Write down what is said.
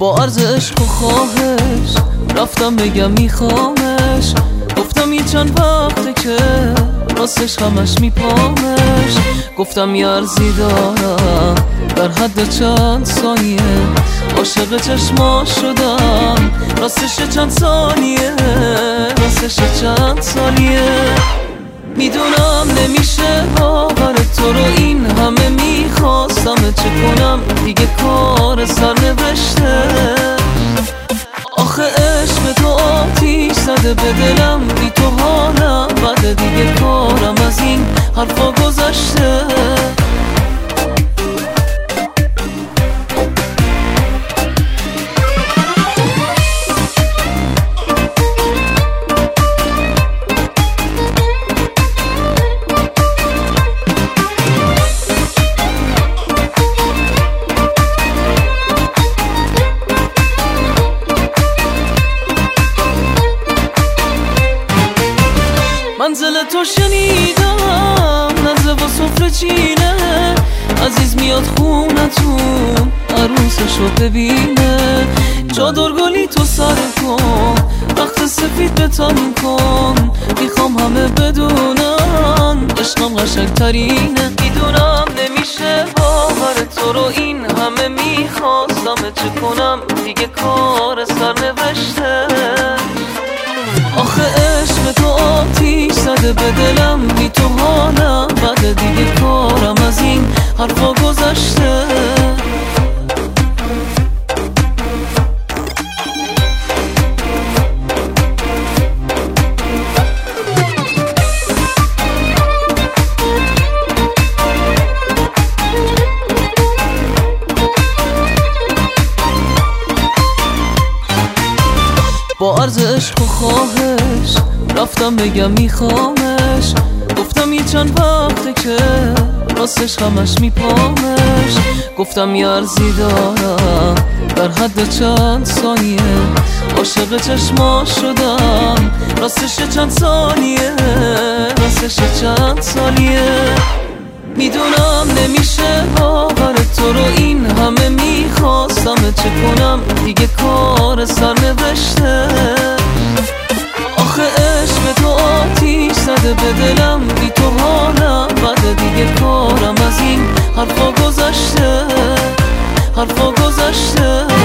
با عرض عشق و خواهش رفتم بگم میخوامش، گفتم یه چند وقته که راستش همش میپامش. گفتم یه عرضی دارم در حد چند ثانیه، عاشق چشما شدم راستش چند ثانیه، راستش چند ثانیه. میدونم نمیشه باور تو رو، این همه میخواستم چه کنم دیگه کار سرنوشته. آخه عشق تو آتیش زده به دلم، بی تو حالم بده دیگه کارم از این حرفا گذشته. منزل تو شنیدم نزد و سفره چینه، عزیز میاد خونتون عروسشو ببینه. چادر گلی تو سر کن، رخت سفید بتن کن، میخوام همه بدونن عشقم قشنگ ترینه. میدونم نمیشه باور تو رو، این همه میخواستم چه کنم دیگه کار سرنوشته. آخه عشق تو آتیش زده به دلم، بی تو حالم بده دیگه کارم از این حرفا گذشته. با عرض عشق و خواهش رفتم بگم میخوامش، گفتم یه چند وقته که راستش همش میپامش. گفتم یه عرضی دارم در حد چند ثانیه، عاشق چشما شدم راستش چند ثانیه، راستش چند ثانیه. میدونم نمیشه باور تو رو، این همه میخواستم چه کنم دیگه کار سرنوشته. آخه عشق تو آتیش زده به دلم، بی تو حالم بده دیگه کارم از این حرفا گذشته، حرفا گذشته.